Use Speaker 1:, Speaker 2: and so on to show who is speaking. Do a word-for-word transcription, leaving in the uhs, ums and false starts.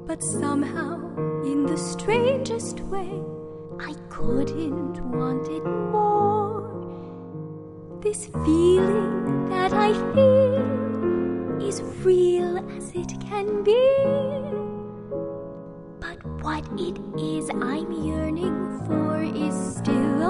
Speaker 1: but somehow, in the strangest way, I couldn't want it more. This feeling that I feel is real as it can be. But what it is I'm yearning for is still